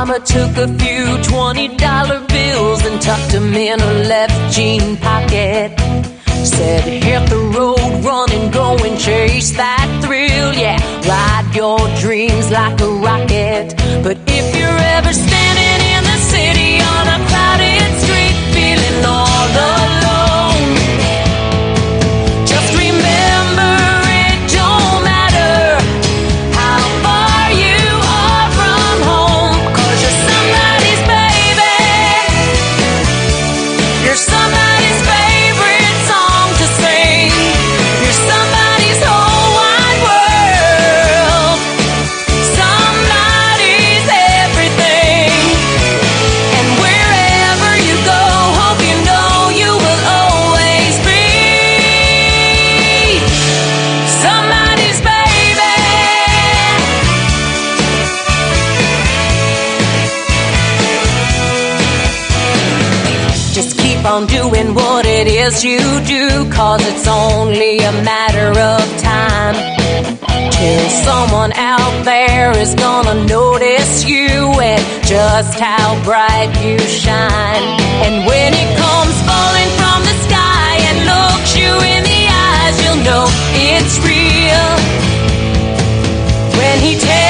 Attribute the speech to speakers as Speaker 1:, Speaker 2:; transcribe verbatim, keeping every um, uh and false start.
Speaker 1: Mama took a few twenty dollar bills and tucked them in her left jean pocket. Said, hit the road, run and go and chase that thrill. Yeah, ride your dreams like a rocket. But if you're ever standing in the city on a crowded street, feeling all alone, just remember it don't matter how far you are from home, 'cause you're somebody's baby. You're somebody's favorite song to sing. You're somebody's whole wide world. Somebody's everything. And wherever you go, hope you know you will always be somebody's baby. Just keep on doing what it is you do, 'cause it's only a matter of time till someone out there is gonna notice you and just how bright you shine. And when it comes falling from the sky and looks you in the eyes, you'll know it's real when he takes